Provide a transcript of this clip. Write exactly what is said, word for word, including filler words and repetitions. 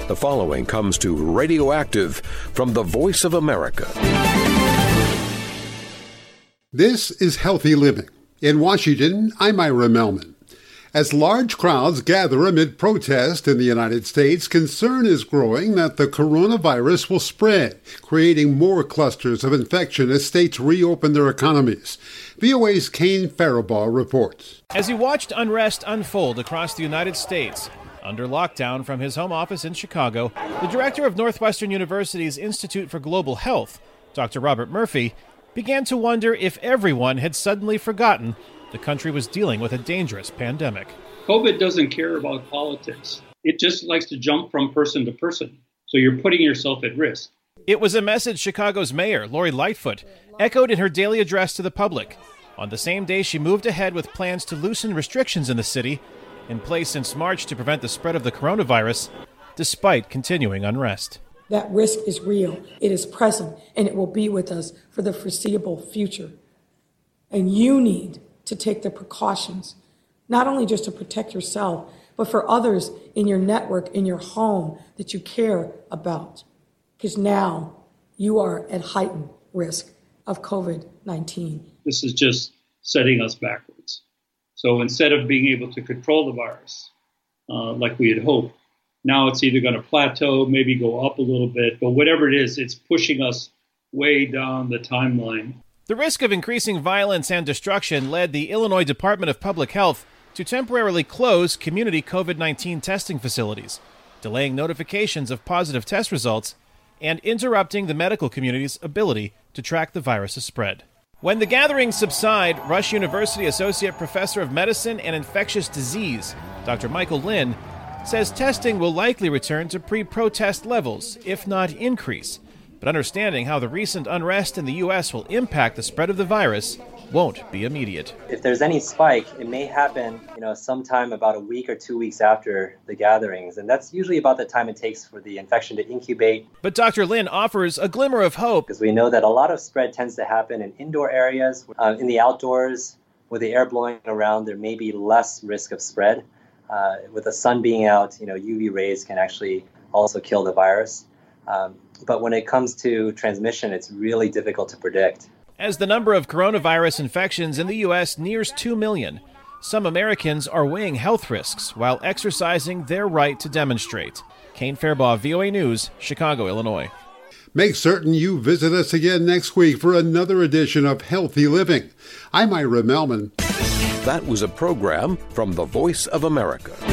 The following comes to Radioactive from the Voice of America. This is Healthy Living. In Washington, I'm Ira Melman. As large crowds gather amid protest in the United States, concern is growing that the coronavirus will spread, creating more clusters of infection as states reopen their economies. V O A's Kane Faribaugh reports. As he watched unrest unfold across the United States, under lockdown from his home office in Chicago, the director of Northwestern University's Institute for Global Health, Doctor Robert Murphy, began to wonder if everyone had suddenly forgotten the country was dealing with a dangerous pandemic. COVID doesn't care about politics. It just likes to jump from person to person. So you're putting yourself at risk. It was a message Chicago's mayor, Lori Lightfoot, echoed in her daily address to the public. On the same day, she moved ahead with plans to loosen restrictions in the city, in place since March to prevent the spread of the coronavirus, despite continuing unrest. That risk is real, it is present, and it will be with us for the foreseeable future. And you need to take the precautions, not only just to protect yourself, but for others in your network, in your home that you care about. Because now you are at heightened risk of COVID nineteen. This is just setting us backwards. So instead of being able to control the virus, uh, like we had hoped, now it's either going to plateau, maybe go up a little bit, but whatever it is, it's pushing us way down the timeline. The risk of increasing violence and destruction led the Illinois Department of Public Health to temporarily close community COVID nineteen testing facilities, delaying notifications of positive test results and interrupting the medical community's ability to track the virus's spread. When the gatherings subside, Rush University Associate Professor of Medicine and Infectious Disease, Doctor Michael Lin, says testing will likely return to pre-protest levels, if not increase. But understanding how the recent unrest in the U S will impact the spread of the virus won't be immediate. If there's any spike, it may happen, you know, sometime about a week or two weeks after the gatherings, and that's usually about the time it takes for the infection to incubate. But Doctor Lin offers a glimmer of hope. Because we know that a lot of spread tends to happen in indoor areas. Uh, in the outdoors, with the air blowing around, there may be less risk of spread. Uh, with the sun being out, you know, U V rays can actually also kill the virus. Um, but when it comes to transmission, it's really difficult to predict. As the number of coronavirus infections in the U S nears two million, some Americans are weighing health risks while exercising their right to demonstrate. Kane Faribaugh, V O A News, Chicago, Illinois. Make certain you visit us again next week for another edition of Healthy Living. I'm Ira Melman. That was a program from the Voice of America.